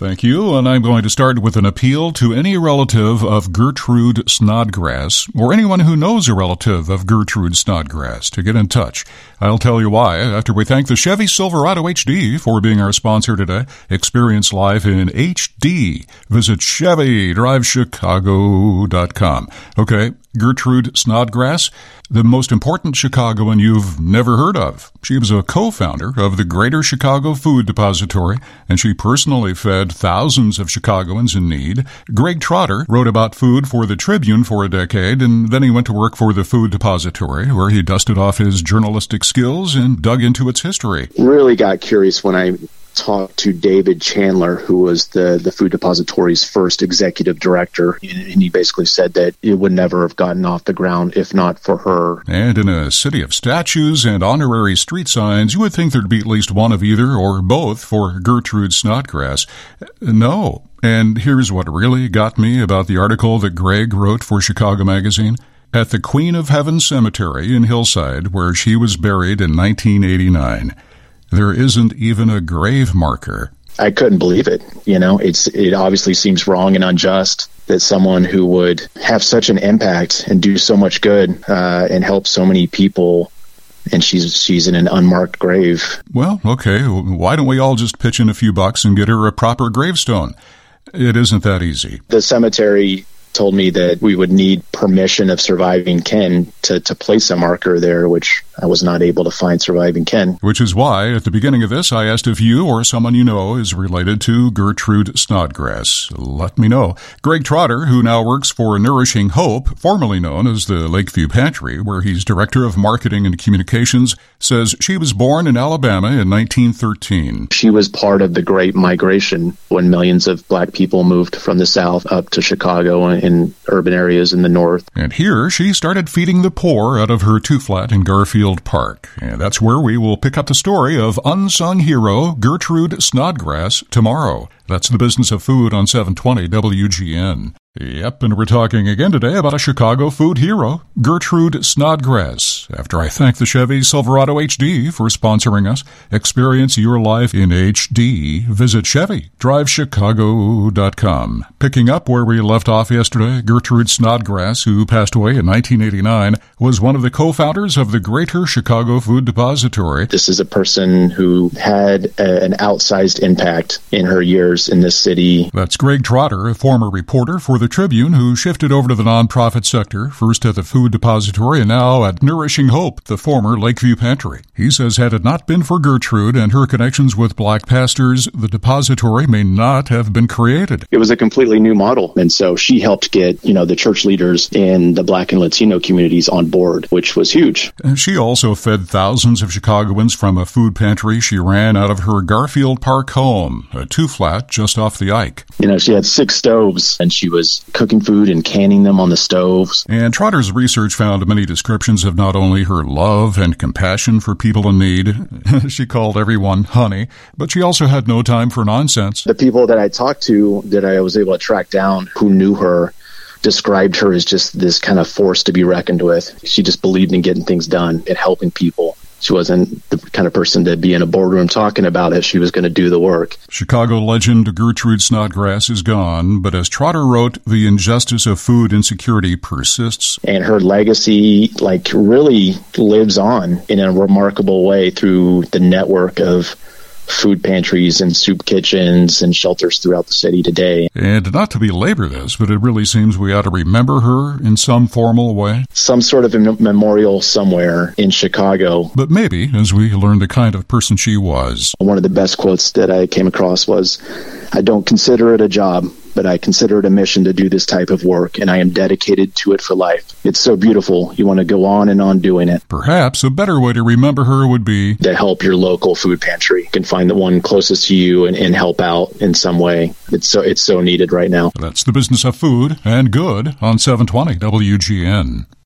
Thank you, and I'm going to start with an appeal to any relative of Gertrude Snodgrass, or anyone who knows a relative of Gertrude Snodgrass, to get in touch. I'll tell you why after we thank the Chevy Silverado HD for being our sponsor today. Experience life in HD. Visit ChevyDriveChicago.com. Okay, Gertrude Snodgrass, the most important Chicagoan you've never heard of. She was a co-founder of the Greater Chicago Food Depository, and she personally fed thousands of Chicagoans in need. Greg Trotter wrote about food for the Tribune for a decade, and then he went to work for the Food Depository, where he dusted off his journalistic skills and dug into its history. Really got curious when I talked to David Chandler, who was the Food Depository's first executive director, and he basically said that it would never have gotten off the ground if not for her. And in a city of statues and honorary street signs, you would think there'd be at least one of either or both for Gertrude Snodgrass. No. And here's what really got me about the article that Greg wrote for Chicago Magazine. At the Queen of Heaven Cemetery in Hillside, where she was buried in 1989, there isn't even a grave marker. I couldn't believe it. It obviously seems wrong and unjust that someone who would have such an impact and do so much good and help so many people, and she's in an unmarked grave. Well, okay, why don't we all just pitch in a few bucks and get her a proper gravestone? It isn't that easy. The cemetery told me that we would need permission of surviving kin to place a marker there, which I was not able to find surviving kin. Which is why, at the beginning of this, I asked if you or someone you know is related to Gertrude Snodgrass. Let me know. Greg Trotter, who now works for Nourishing Hope, formerly known as the Lakeview Pantry, where he's Director of Marketing and Communications, says she was born in Alabama in 1913. She was part of the Great Migration when millions of black people moved from the South up to Chicago and urban areas in the North. And here she started feeding the poor out of her two-flat in Garfield Park. And that's where we will pick up the story of unsung hero Gertrude Snodgrass tomorrow. That's the Business of Food on 720 WGN. Yep, and we're talking again today about a Chicago food hero, Gertrude Snodgrass. After I thank the Chevy Silverado HD for sponsoring us, experience your life in HD. Visit ChevyDriveChicago.com. Picking up where we left off yesterday, Gertrude Snodgrass, who passed away in 1989, was one of the co-founders of the Greater Chicago Food Depository. This is a person who had an outsized impact in her years in this city. That's Greg Trotter, a former reporter for the Tribune, who shifted over to the nonprofit sector, first at the Food Depository and now at Nourishing Hope, the former Lakeview Pantry. He says had it not been for Gertrude and her connections with black pastors, the depository may not have been created. It was a completely new model, and so she helped get, the church leaders in the black and Latino communities on board, which was huge. And she also fed thousands of Chicagoans from a food pantry she ran out of her Garfield Park home, a two-flat just off the Ike. She had 6 stoves, and she was cooking food and canning them on the stoves. And Trotter's research found many descriptions of not only her love and compassion for people in need, she called everyone honey, but she also had no time for nonsense. The people that I talked to, that I was able to track down, who knew her, described her as just this kind of force to be reckoned with. She just believed in getting things done and helping people. She wasn't the kind of person to be in a boardroom talking about it. She was going to do the work. Chicago legend Gertrude Snodgrass is gone, but as Trotter wrote, the injustice of food insecurity persists. And her legacy, really lives on in a remarkable way through the network of food pantries and soup kitchens and shelters throughout the city today. And not to belabor this, but it really seems we ought to remember her in some formal way. Some sort of a memorial somewhere in Chicago. But maybe, as we learn the kind of person she was. One of the best quotes that I came across was, "I don't consider it a job, but I consider it a mission to do this type of work, and I am dedicated to it for life. It's so beautiful. You want to go on and on doing it." Perhaps a better way to remember her would be to help your local food pantry. You can find the one closest to you and help out in some way. It's so needed right now. That's the Business of Food and Good on 720 WGN.